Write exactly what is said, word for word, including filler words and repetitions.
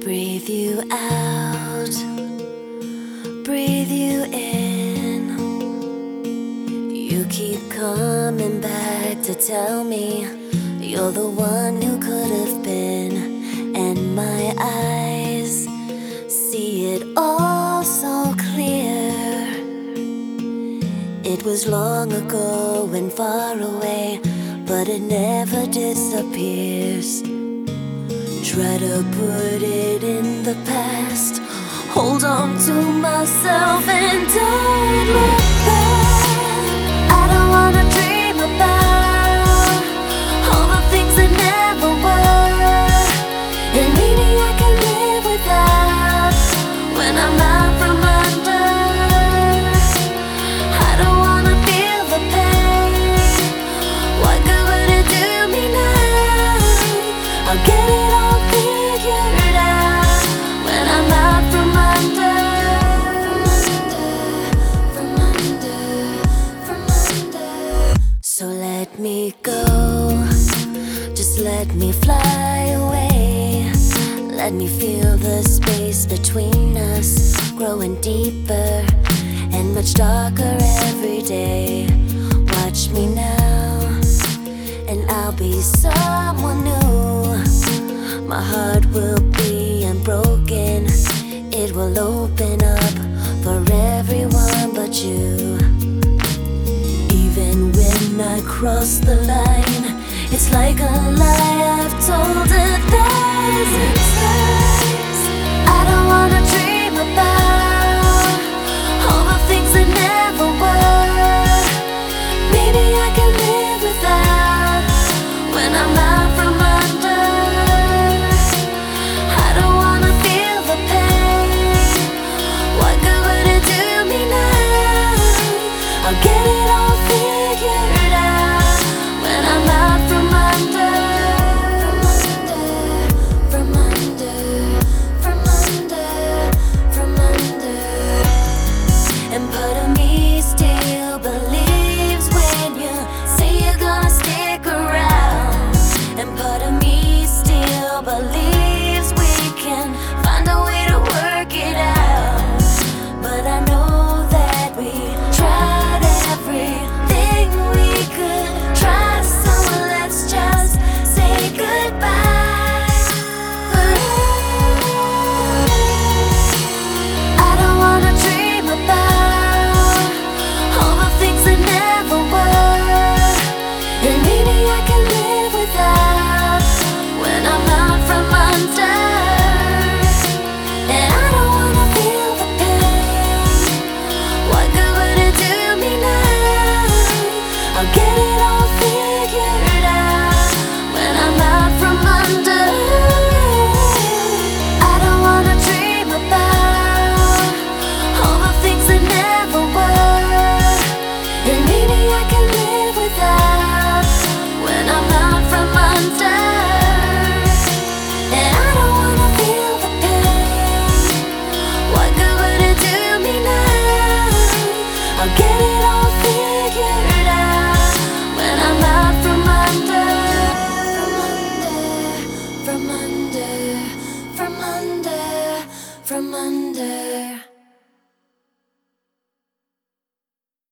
Breathe you out, breathe you in. You keep coming back to tell me you're the one who could have been, and my eyes see it all so clear. It was long ago and far away, but it never disappears. Try to put it in the past, hold on to myself and don't look back. I don't wanna dream about all the things that never were, and maybe I can live without when I'm out from under. I don't wanna feel the pain. What good would it do me now? I'll get it all figured out when I'm out from under. From under, from under, from under. So let me go, just let me fly away. Let me feel the space between us growing deeper and much darker every day. Watch me now, and I'll be someone new. My heart will be unbroken, it will open up for everyone but you. Even when I cross the line, it's like a light